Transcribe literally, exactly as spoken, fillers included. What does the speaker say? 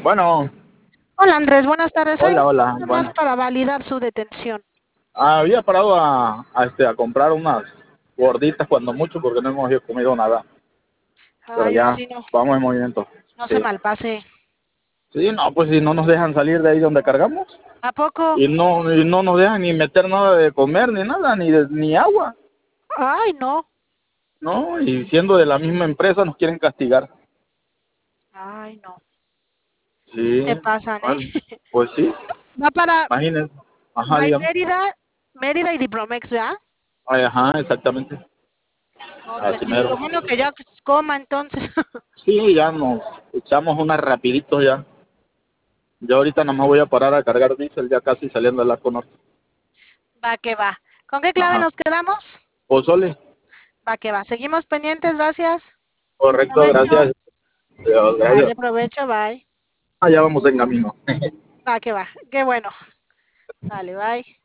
Bueno, Hola Andrés, buenas tardes. Ahí hola, hola. nada más Bueno, para validar su detención. había parado a, a, este, a comprar unas gorditas cuando mucho porque no hemos comido nada. Pero Ay, ya sí, no, vamos en movimiento. no se Sí. malpase. Sí, no, pues si no nos dejan salir de ahí donde cargamos ¿A poco? y no, y no nos dejan ni meter nada de comer ni nada, ni, de- ni agua, Ay, no. ¿no? Y siendo de la misma empresa nos quieren castigar. Ay, no. Sí Sí, se pasan, ¿eh? bueno, pues sí, Va para, imagínense. Ajá, va en dígame. Mérida, Mérida y Dipromex, ¿verdad? Ay, ajá, exactamente. No, pues Así sí, lo mero. bueno que ya coma entonces. Sí, ya nos echamos unas rapiditos ya. Yo ahorita nada más voy a parar a cargar diésel ya casi saliendo del arco norte. Va que va. ¿Con qué clave Ajá. nos quedamos? Pozole. Va que va. Seguimos pendientes, gracias. Correcto, Provecho. gracias. Dios, gracias. Dale provecho, bye. Allá vamos en camino. Va que va. Qué bueno. Sale, bye.